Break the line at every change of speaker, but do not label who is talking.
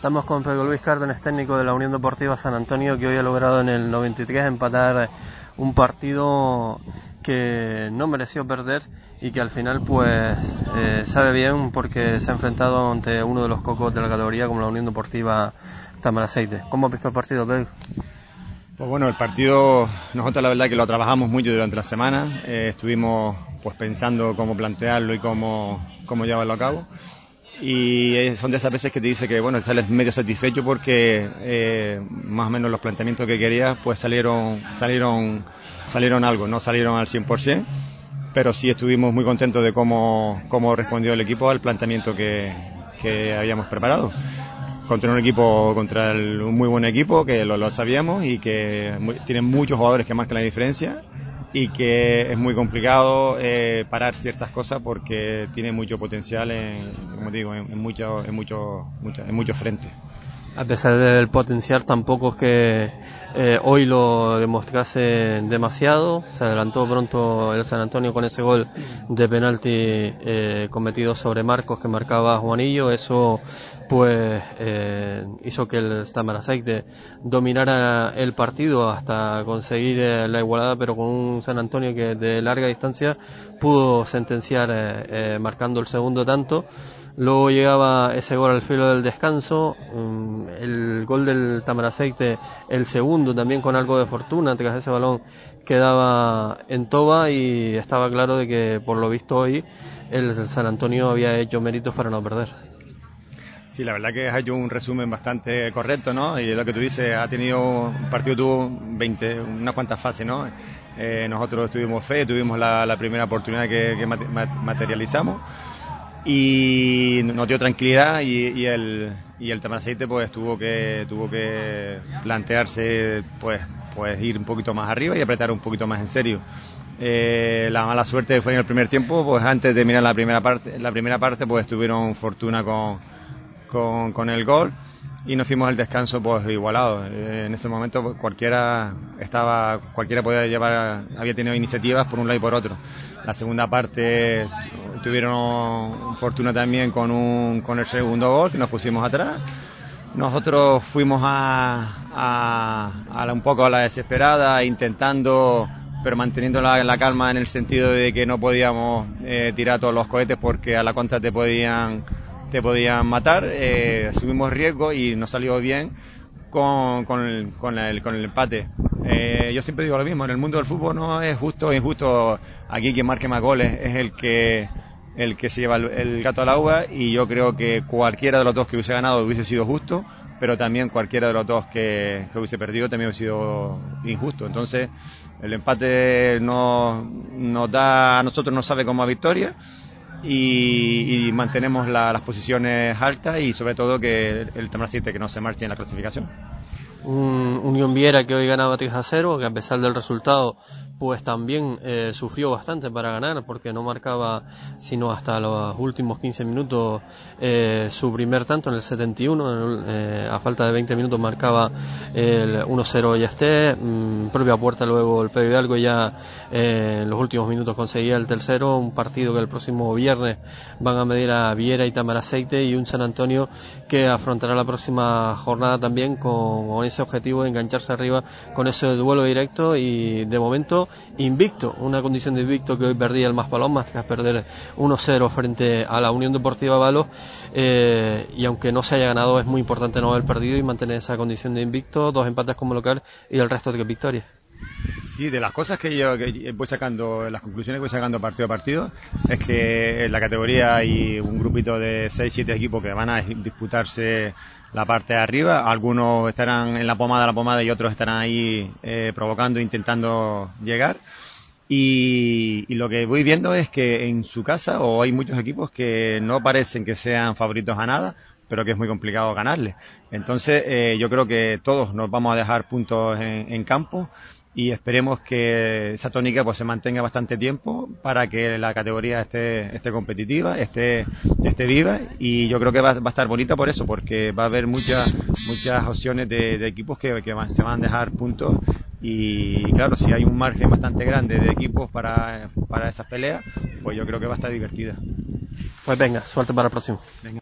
Estamos con Pedro Luis Cárdenas, técnico de la Unión Deportiva San Antonio, que hoy ha logrado en el 93 empatar un partido que no mereció perder y que al final pues sabe bien porque se ha enfrentado ante uno de los cocos de la categoría como la Unión Deportiva Tamaraceite. ¿Cómo has visto el partido, Pedro?
Pues bueno, el partido nosotros la verdad que lo trabajamos mucho durante la semana, estuvimos pues pensando cómo plantearlo y cómo llevarlo a cabo. Y son de esas veces que te dice que bueno, sales medio satisfecho porque más o menos los planteamientos que querías pues salieron algo, no salieron al 100%, pero sí estuvimos muy contentos de cómo respondió el equipo al planteamiento que habíamos preparado. Contra un muy buen equipo, que lo sabíamos y que tiene muchos jugadores que marcan la diferencia y que es muy complicado parar ciertas cosas porque tiene mucho potencial en muchos frentes.
A pesar del potencial, tampoco es que hoy lo demostrase demasiado. Se adelantó pronto el San Antonio con ese gol de penalti cometido sobre Marcos que marcaba Juanillo. Eso pues hizo que el Tamaraceite dominara el partido hasta conseguir la igualada, pero con un San Antonio que de larga distancia pudo sentenciar marcando el segundo tanto. Luego llegaba ese gol al filo del descanso, el gol del Tamaraceite, el segundo también con algo de fortuna, tras ese balón quedaba en toba y estaba claro de que por lo visto hoy el San Antonio había hecho méritos para no perder.
Sí, la verdad que has hecho un resumen bastante correcto, ¿no? Y lo que tú dices, un partido tuvo unas cuantas fases, ¿no? Nosotros tuvimos fe, tuvimos la primera oportunidad que materializamos y nos dio tranquilidad y el Tamaraceite pues tuvo que plantearse pues ir un poquito más arriba y apretar un poquito más en serio. La mala suerte fue en el primer tiempo, pues antes de terminar la primera parte pues tuvieron fortuna con el gol y nos fuimos al descanso pues igualado. En ese momento pues, cualquiera había tenido iniciativas por un lado y por otro. La segunda parte tuvieron fortuna también con el segundo gol, que nos pusimos atrás. Nosotros fuimos un poco a la desesperada, intentando, pero manteniendo la calma en el sentido de que no podíamos tirar todos los cohetes porque a la contra te podían matar. Asumimos riesgo y nos salió bien con el empate. Yo siempre digo lo mismo, en el mundo del fútbol no es justo o injusto. Aquí quien marque más goles es el que se lleva el gato al agua, y yo creo que cualquiera de los dos que hubiese ganado hubiese sido justo, pero también cualquiera de los dos que hubiese perdido también hubiese sido injusto. Entonces el empate nos da, a nosotros nos sabe como a victoria, y mantenemos las posiciones altas y sobre todo que el Tamaraceite que no se marche en la clasificación.
Unión Viera que hoy ganaba 3-0, que a pesar del resultado pues también sufrió bastante para ganar porque no marcaba sino hasta los últimos 15 minutos su primer tanto en el 71, a falta de 20 minutos marcaba el 1-0 Yasté, propia puerta luego el Pedro Hidalgo ya en los últimos minutos conseguía el tercero, un partido que el próximo viernes van a medir a Viera y Tamaraceite, y un San Antonio que afrontará la próxima jornada también con ese objetivo de engancharse arriba con ese duelo directo, y de momento invicto, una condición de invicto que hoy perdía el Maspalomas tras perder 1-0 frente a la Unión Deportiva Balos, y aunque no se haya ganado es muy importante no haber perdido y mantener esa condición de invicto, 2 empates como local y el resto de victorias.
Sí, de las cosas que voy sacando, las conclusiones que voy sacando partido a partido, es que en la categoría hay un grupito de 6-7 equipos que van a disputarse la parte de arriba. Algunos estarán en la pomada y otros estarán ahí provocando, intentando llegar. Y lo que voy viendo es que en su casa hay muchos equipos que no parecen que sean favoritos a nada, pero que es muy complicado ganarles. Entonces yo creo que todos nos vamos a dejar puntos en campo, y esperemos que esa tónica pues se mantenga bastante tiempo para que la categoría esté competitiva, esté viva, y yo creo que va a estar bonita por eso, porque va a haber muchas opciones de equipos que se van a dejar puntos, y claro, si hay un margen bastante grande de equipos para esas peleas, pues yo creo que va a estar divertida.
Pues venga, suerte para el próximo.
Venga.